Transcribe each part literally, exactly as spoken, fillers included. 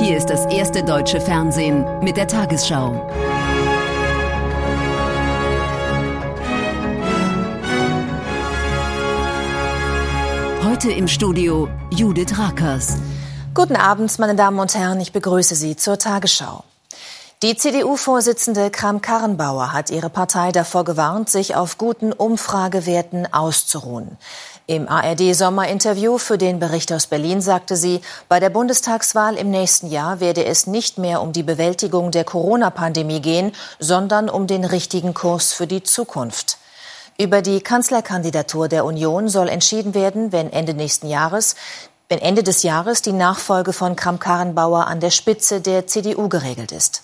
Hier ist das erste deutsche Fernsehen mit der Tagesschau. Heute im Studio Judith Rakers. Guten Abend, meine Damen und Herren, ich begrüße Sie zur Tagesschau. Die C D U-Vorsitzende Kramp-Karrenbauer hat ihre Partei davor gewarnt, sich auf guten Umfragewerten auszuruhen. Im A R D-Sommerinterview für den Bericht aus Berlin sagte sie, bei der Bundestagswahl im nächsten Jahr werde es nicht mehr um die Bewältigung der Corona-Pandemie gehen, sondern um den richtigen Kurs für die Zukunft. Über die Kanzlerkandidatur der Union soll entschieden werden, wenn Ende nächsten Jahres, wenn Ende des Jahres die Nachfolge von Kramp-Karrenbauer an der Spitze der C D U geregelt ist.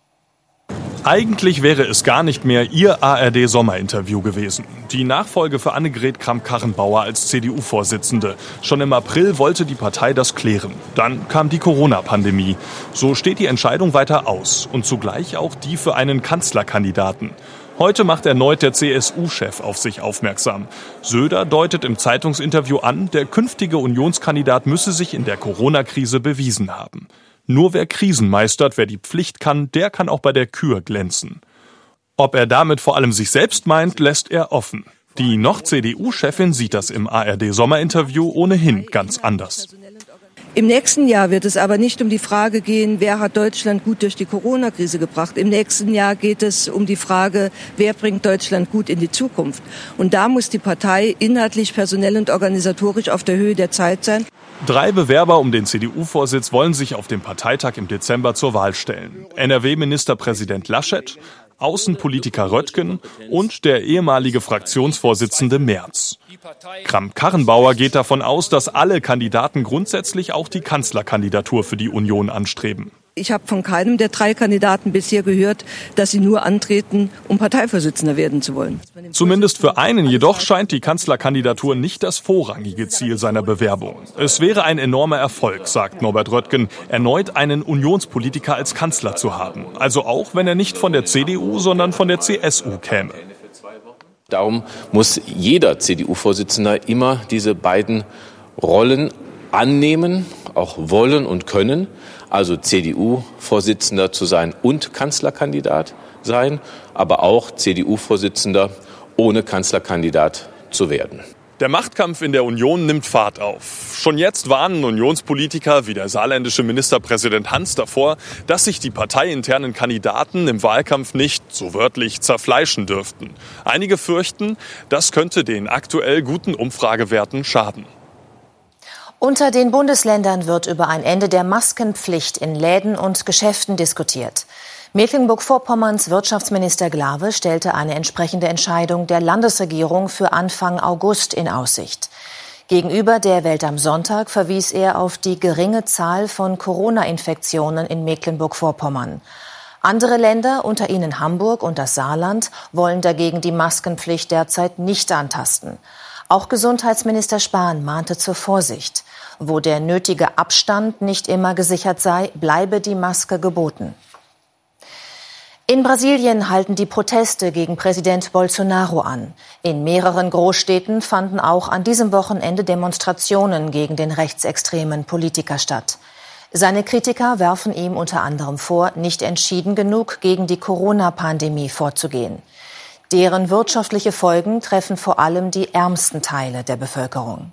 Eigentlich wäre es gar nicht mehr ihr A R D-Sommerinterview gewesen. Die Nachfolge für Annegret Kramp-Karrenbauer als C D U-Vorsitzende. Schon im April wollte die Partei das klären. Dann kam die Corona-Pandemie. So steht die Entscheidung weiter aus. Und zugleich auch die für einen Kanzlerkandidaten. Heute macht erneut der C S U-Chef auf sich aufmerksam. Söder deutet im Zeitungsinterview an, der künftige Unionskandidat müsse sich in der Corona-Krise bewiesen haben. Nur wer Krisen meistert, wer die Pflicht kann, der kann auch bei der Kür glänzen. Ob er damit vor allem sich selbst meint, lässt er offen. Die noch C D U-Chefin sieht das im A R D-Sommerinterview ohnehin ganz anders. Im nächsten Jahr wird es aber nicht um die Frage gehen, wer hat Deutschland gut durch die Corona-Krise gebracht. Im nächsten Jahr geht es um die Frage, wer bringt Deutschland gut in die Zukunft. Und da muss die Partei inhaltlich, personell und organisatorisch auf der Höhe der Zeit sein. Drei Bewerber um den C D U-Vorsitz wollen sich auf dem Parteitag im Dezember zur Wahl stellen. N R W-Ministerpräsident Laschet, Außenpolitiker Röttgen und der ehemalige Fraktionsvorsitzende Merz. Kramp-Karrenbauer geht davon aus, dass alle Kandidaten grundsätzlich auch die Kanzlerkandidatur für die Union anstreben. Ich habe von keinem der drei Kandidaten bisher gehört, dass sie nur antreten, um Parteivorsitzender werden zu wollen. Zumindest für einen jedoch scheint die Kanzlerkandidatur nicht das vorrangige Ziel seiner Bewerbung. Es wäre ein enormer Erfolg, sagt Norbert Röttgen, erneut einen Unionspolitiker als Kanzler zu haben. Also auch, wenn er nicht von der C D U, sondern von der C S U käme. Darum muss jeder C D U-Vorsitzender immer diese beiden Rollen annehmen, auch wollen und können. Also C D U-Vorsitzender zu sein und Kanzlerkandidat sein, aber auch C D U-Vorsitzender ohne Kanzlerkandidat zu werden. Der Machtkampf in der Union nimmt Fahrt auf. Schon jetzt warnen Unionspolitiker wie der saarländische Ministerpräsident Hans davor, dass sich die parteiinternen Kandidaten im Wahlkampf nicht, so wörtlich, zerfleischen dürften. Einige fürchten, das könnte den aktuell guten Umfragewerten schaden. Unter den Bundesländern wird über ein Ende der Maskenpflicht in Läden und Geschäften diskutiert. Mecklenburg-Vorpommerns Wirtschaftsminister Glawe stellte eine entsprechende Entscheidung der Landesregierung für Anfang August in Aussicht. Gegenüber der Welt am Sonntag verwies er auf die geringe Zahl von Corona-Infektionen in Mecklenburg-Vorpommern. Andere Länder, unter ihnen Hamburg und das Saarland, wollen dagegen die Maskenpflicht derzeit nicht antasten. Auch Gesundheitsminister Spahn mahnte zur Vorsicht. Wo der nötige Abstand nicht immer gesichert sei, bleibe die Maske geboten. In Brasilien halten die Proteste gegen Präsident Bolsonaro an. In mehreren Großstädten fanden auch an diesem Wochenende Demonstrationen gegen den rechtsextremen Politiker statt. Seine Kritiker werfen ihm unter anderem vor, nicht entschieden genug gegen die Corona-Pandemie vorzugehen. Deren wirtschaftliche Folgen treffen vor allem die ärmsten Teile der Bevölkerung.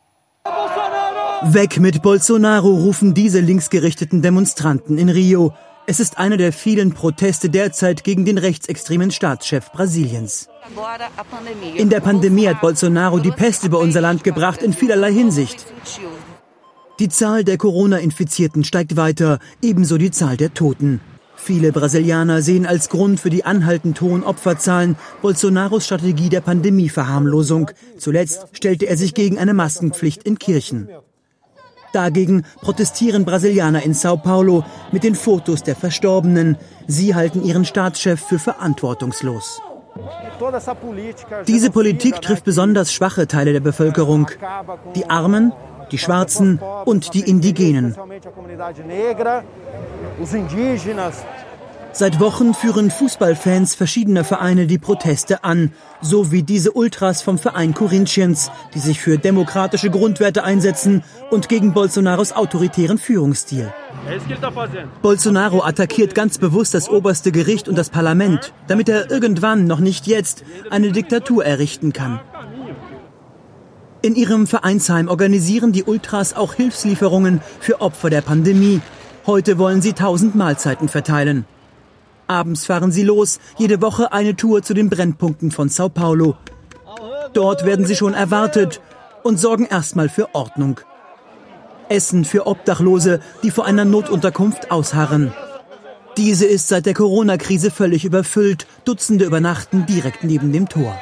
Weg mit Bolsonaro, rufen diese linksgerichteten Demonstranten in Rio. Es ist einer der vielen Proteste derzeit gegen den rechtsextremen Staatschef Brasiliens. In der Pandemie hat Bolsonaro die Pest über unser Land gebracht in vielerlei Hinsicht. Die Zahl der Corona-Infizierten steigt weiter, ebenso die Zahl der Toten. Viele Brasilianer sehen als Grund für die anhaltend hohen Opferzahlen Bolsonaros Strategie der Pandemieverharmlosung. Zuletzt stellte er sich gegen eine Maskenpflicht in Kirchen. Dagegen protestieren Brasilianer in Sao Paulo mit den Fotos der Verstorbenen. Sie halten ihren Staatschef für verantwortungslos. Diese Politik trifft besonders schwache Teile der Bevölkerung. Die Armen, die Schwarzen und die Indigenen. Seit Wochen führen Fußballfans verschiedener Vereine die Proteste an, so wie diese Ultras vom Verein Corinthians, die sich für demokratische Grundwerte einsetzen und gegen Bolsonaros autoritären Führungsstil. Bolsonaro attackiert ganz bewusst das oberste Gericht und das Parlament, damit er irgendwann, noch nicht jetzt, eine Diktatur errichten kann. In ihrem Vereinsheim organisieren die Ultras auch Hilfslieferungen für Opfer der Pandemie. Heute wollen sie tausend Mahlzeiten verteilen. Abends fahren sie los, jede Woche eine Tour zu den Brennpunkten von Sao Paulo. Dort werden sie schon erwartet und sorgen erstmal für Ordnung. Essen für Obdachlose, die vor einer Notunterkunft ausharren. Diese ist seit der Corona-Krise völlig überfüllt. Dutzende übernachten direkt neben dem Tor.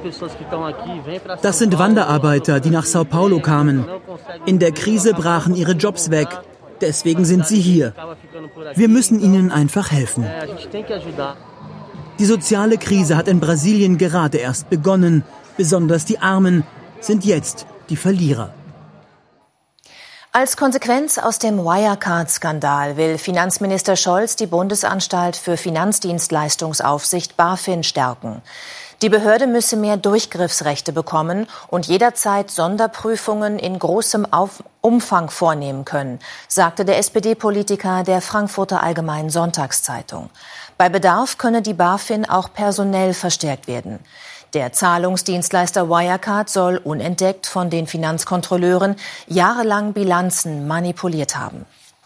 Das sind Wanderarbeiter, die nach Sao Paulo kamen. In der Krise brachen ihre Jobs weg. Deswegen sind sie hier. Wir müssen ihnen einfach helfen. Die soziale Krise hat in Brasilien gerade erst begonnen. Besonders die Armen sind jetzt die Verlierer. Als Konsequenz aus dem Wirecard-Skandal will Finanzminister Scholz die Bundesanstalt für Finanzdienstleistungsaufsicht BaFin stärken. Die Behörde müsse mehr Durchgriffsrechte bekommen und jederzeit Sonderprüfungen in großem Auf- Umfang vornehmen können, sagte der S P D-Politiker der Frankfurter Allgemeinen Sonntagszeitung. Bei Bedarf könne die BaFin auch personell verstärkt werden. Der Zahlungsdienstleister Wirecard soll unentdeckt von den Finanzkontrolleuren jahrelang Bilanzen manipuliert haben.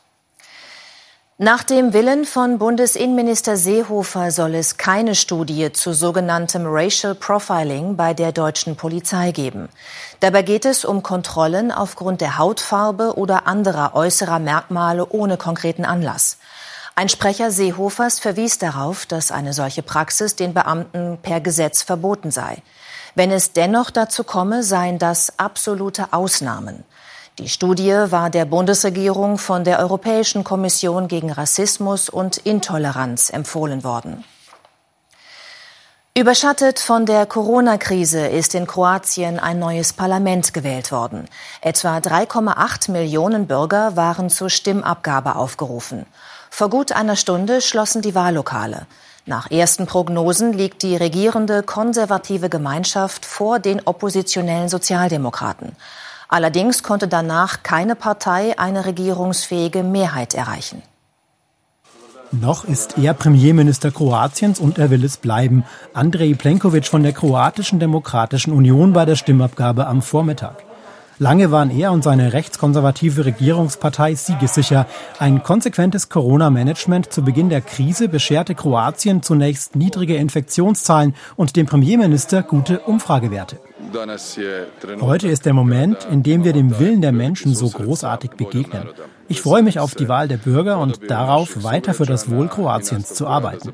Nach dem Willen von Bundesinnenminister Seehofer soll es keine Studie zu sogenanntem Racial Profiling bei der deutschen Polizei geben. Dabei geht es um Kontrollen aufgrund der Hautfarbe oder anderer äußerer Merkmale ohne konkreten Anlass. Ein Sprecher Seehofers verwies darauf, dass eine solche Praxis den Beamten per Gesetz verboten sei. Wenn es dennoch dazu komme, seien das absolute Ausnahmen. Die Studie war der Bundesregierung von der Europäischen Kommission gegen Rassismus und Intoleranz empfohlen worden. Überschattet von der Corona-Krise ist in Kroatien ein neues Parlament gewählt worden. Etwa drei Komma acht Millionen Bürger waren zur Stimmabgabe aufgerufen. Vor gut einer Stunde schlossen die Wahllokale. Nach ersten Prognosen liegt die regierende konservative Gemeinschaft vor den oppositionellen Sozialdemokraten. Allerdings konnte danach keine Partei eine regierungsfähige Mehrheit erreichen. Noch ist er Premierminister Kroatiens und er will es bleiben. Andrej Plenković von der Kroatischen Demokratischen Union bei der Stimmabgabe am Vormittag. Lange waren er und seine rechtskonservative Regierungspartei siegessicher. Ein konsequentes Corona-Management zu Beginn der Krise bescherte Kroatien zunächst niedrige Infektionszahlen und dem Premierminister gute Umfragewerte. Heute ist der Moment, in dem wir dem Willen der Menschen so großartig begegnen. Ich freue mich auf die Wahl der Bürger und darauf, weiter für das Wohl Kroatiens zu arbeiten.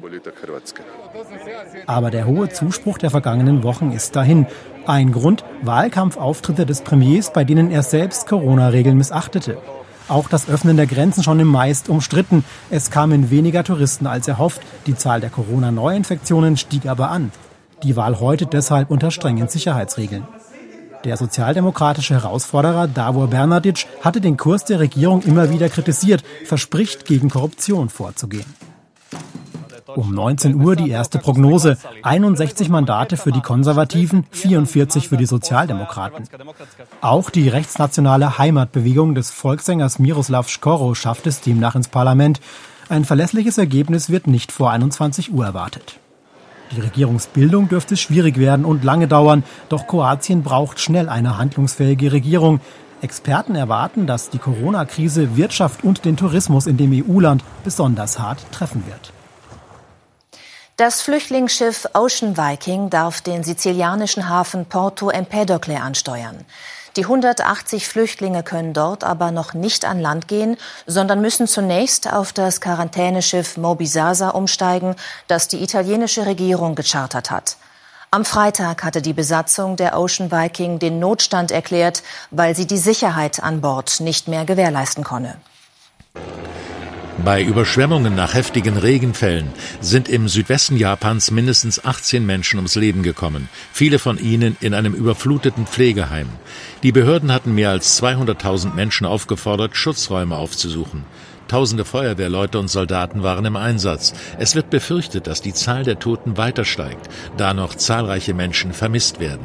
Aber der hohe Zuspruch der vergangenen Wochen ist dahin. Ein Grund: Wahlkampfauftritte des Premiers, bei denen er selbst Corona-Regeln missachtete. Auch das Öffnen der Grenzen schon im Mai ist umstritten. Es kamen weniger Touristen als erhofft. Die Zahl der Corona-Neuinfektionen stieg aber an. Die Wahl heute deshalb unter strengen Sicherheitsregeln. Der sozialdemokratische Herausforderer Davor Bernardic hatte den Kurs der Regierung immer wieder kritisiert, verspricht, gegen Korruption vorzugehen. Um neunzehn Uhr die erste Prognose. einundsechzig Mandate für die Konservativen, vierundvierzig für die Sozialdemokraten. Auch die rechtsnationale Heimatbewegung des Volkssängers Miroslav Škoro schafft es demnach ins Parlament. Ein verlässliches Ergebnis wird nicht vor einundzwanzig Uhr erwartet. Die Regierungsbildung dürfte schwierig werden und lange dauern, doch Kroatien braucht schnell eine handlungsfähige Regierung. Experten erwarten, dass die Corona-Krise Wirtschaft und den Tourismus in dem E U-Land besonders hart treffen wird. Das Flüchtlingsschiff Ocean Viking darf den sizilianischen Hafen Porto Empedocle ansteuern. Die hundertachtzig Flüchtlinge können dort aber noch nicht an Land gehen, sondern müssen zunächst auf das Quarantäneschiff Moby Sasa umsteigen, das die italienische Regierung gechartert hat. Am Freitag hatte die Besatzung der Ocean Viking den Notstand erklärt, weil sie die Sicherheit an Bord nicht mehr gewährleisten könne. Bei Überschwemmungen nach heftigen Regenfällen sind im Südwesten Japans mindestens achtzehn Menschen ums Leben gekommen, viele von ihnen in einem überfluteten Pflegeheim. Die Behörden hatten mehr als zweihunderttausend Menschen aufgefordert, Schutzräume aufzusuchen. Tausende Feuerwehrleute und Soldaten waren im Einsatz. Es wird befürchtet, dass die Zahl der Toten weiter steigt, da noch zahlreiche Menschen vermisst werden.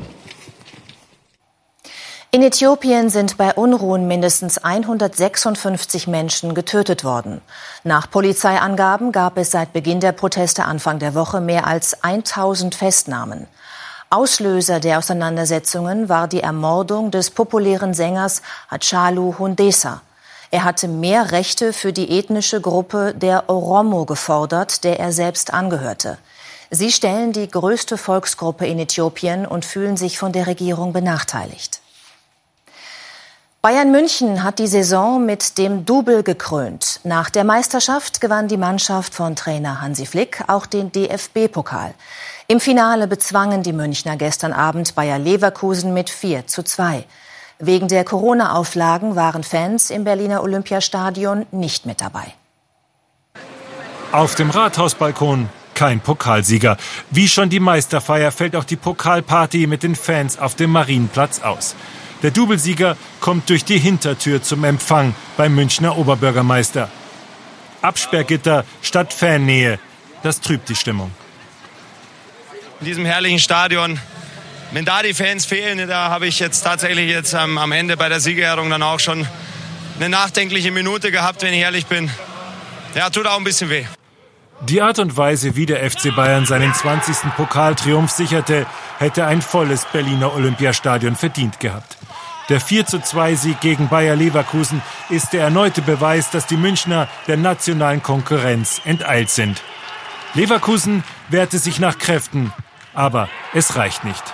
In Äthiopien sind bei Unruhen mindestens hundertsechsundfünfzig Menschen getötet worden. Nach Polizeiangaben gab es seit Beginn der Proteste Anfang der Woche mehr als tausend Festnahmen. Auslöser der Auseinandersetzungen war die Ermordung des populären Sängers Hachalu Hundessa. Er hatte mehr Rechte für die ethnische Gruppe der Oromo gefordert, der er selbst angehörte. Sie stellen die größte Volksgruppe in Äthiopien und fühlen sich von der Regierung benachteiligt. Bayern München hat die Saison mit dem Double gekrönt. Nach der Meisterschaft gewann die Mannschaft von Trainer Hansi Flick auch den D F B-Pokal. Im Finale bezwangen die Münchner gestern Abend Bayer Leverkusen mit vier zu zwei. Wegen der Corona-Auflagen waren Fans im Berliner Olympiastadion nicht mit dabei. Auf dem Rathausbalkon kein Pokalsieger. Wie schon die Meisterfeier fällt auch die Pokalparty mit den Fans auf dem Marienplatz aus. Der Doublesieger kommt durch die Hintertür zum Empfang beim Münchner Oberbürgermeister. Absperrgitter statt Fannähe, das trübt die Stimmung. In diesem herrlichen Stadion, wenn da die Fans fehlen, da habe ich jetzt tatsächlich jetzt am, am Ende bei der Siegerehrung dann auch schon eine nachdenkliche Minute gehabt, wenn ich ehrlich bin. Ja, tut auch ein bisschen weh. Die Art und Weise, wie der F C Bayern seinen zwanzigsten Pokaltriumph sicherte, hätte ein volles Berliner Olympiastadion verdient gehabt. Der vier zu zwei Sieg gegen Bayer Leverkusen ist der erneute Beweis, dass die Münchner der nationalen Konkurrenz enteilt sind. Leverkusen wehrte sich nach Kräften, aber es reicht nicht.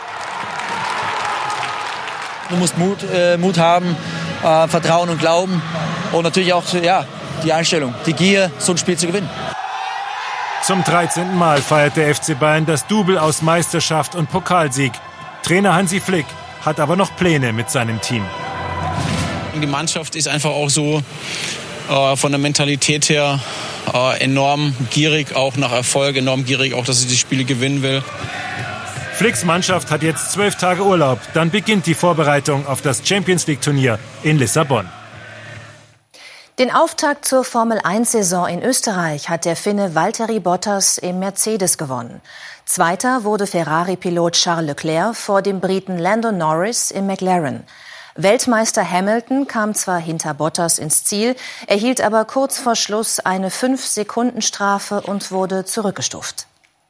Du musst Mut, äh, Mut haben, äh, Vertrauen und Glauben und natürlich auch ja, die Einstellung, die Gier, so ein Spiel zu gewinnen. Zum dreizehnten Mal feiert der F C Bayern das Double aus Meisterschaft und Pokalsieg. Trainer Hansi Flick hat aber noch Pläne mit seinem Team. Die Mannschaft ist einfach auch so äh, von der Mentalität her äh, enorm gierig, auch nach Erfolg, enorm gierig, auch dass sie die Spiele gewinnen will. Flicks Mannschaft hat jetzt zwölf Tage Urlaub. Dann beginnt die Vorbereitung auf das Champions-League-Turnier in Lissabon. Den Auftakt zur Formel eins Saison in Österreich hat der Finne Valtteri Bottas im Mercedes gewonnen. Zweiter wurde Ferrari-Pilot Charles Leclerc vor dem Briten Lando Norris im McLaren. Weltmeister Hamilton kam zwar hinter Bottas ins Ziel, erhielt aber kurz vor Schluss eine fünf Sekunden Strafe und wurde zurückgestuft.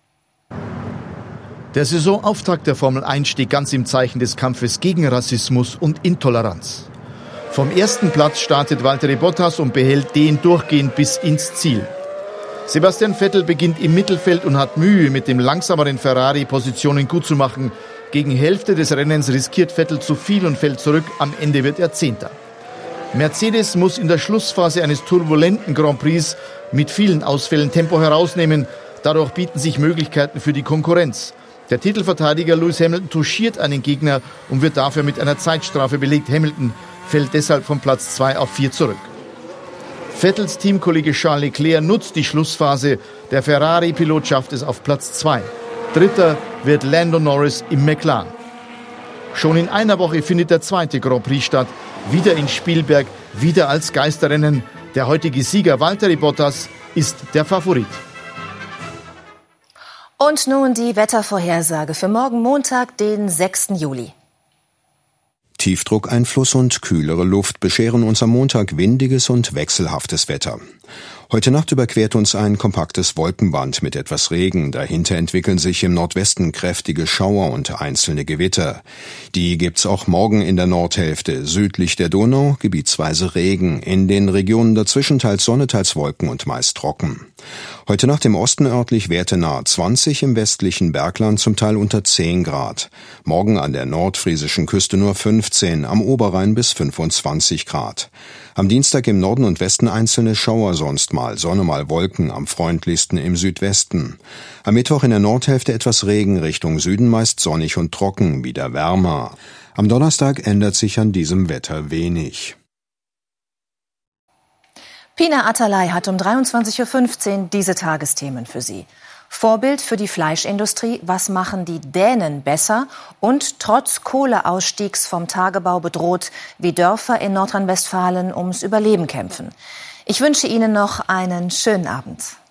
Der Saisonauftakt der Formel eins steht ganz im Zeichen des Kampfes gegen Rassismus und Intoleranz. Vom ersten Platz startet Valtteri Bottas und behält den durchgehend bis ins Ziel. Sebastian Vettel beginnt im Mittelfeld und hat Mühe, mit dem langsameren Ferrari Positionen gut zu machen. Gegen Hälfte des Rennens riskiert Vettel zu viel und fällt zurück. Am Ende wird er Zehnter. Mercedes muss in der Schlussphase eines turbulenten Grand Prix mit vielen Ausfällen Tempo herausnehmen. Dadurch bieten sich Möglichkeiten für die Konkurrenz. Der Titelverteidiger Lewis Hamilton touchiert einen Gegner und wird dafür mit einer Zeitstrafe belegt. Hamilton fällt deshalb von Platz zwei auf vier zurück. Vettels Teamkollege Charles Leclerc nutzt die Schlussphase. Der Ferrari-Pilot schafft es auf Platz zwei. Dritter wird Lando Norris im McLaren. Schon in einer Woche findet der zweite Grand Prix statt. Wieder in Spielberg, wieder als Geisterrennen. Der heutige Sieger Valtteri Bottas ist der Favorit. Und nun die Wettervorhersage für morgen Montag, den sechsten Juli. Tiefdruckeinfluss und kühlere Luft bescheren uns am Montag windiges und wechselhaftes Wetter. Heute Nacht überquert uns ein kompaktes Wolkenband mit etwas Regen. Dahinter entwickeln sich im Nordwesten kräftige Schauer und einzelne Gewitter. Die gibt's auch morgen in der Nordhälfte. Südlich der Donau gebietsweise Regen. In den Regionen dazwischen teils Sonne, teils Wolken und meist trocken. Heute Nacht im Osten örtlich Werte nahe zwanzig, im westlichen Bergland zum Teil unter zehn Grad. Morgen an der nordfriesischen Küste nur fünfzehn, am Oberrhein bis fünfundzwanzig Grad. Am Dienstag im Norden und Westen einzelne Schauer, sonst mal Sonne, mal Wolken, am freundlichsten im Südwesten. Am Mittwoch in der Nordhälfte etwas Regen, Richtung Süden meist sonnig und trocken, wieder wärmer. Am Donnerstag ändert sich an diesem Wetter wenig. Pina Atalay hat um dreiundzwanzig Uhr fünfzehn diese Tagesthemen für Sie. Vorbild für die Fleischindustrie, was machen die Dänen besser? Und trotz Kohleausstiegs vom Tagebau bedroht, wie Dörfer in Nordrhein-Westfalen ums Überleben kämpfen. Ich wünsche Ihnen noch einen schönen Abend.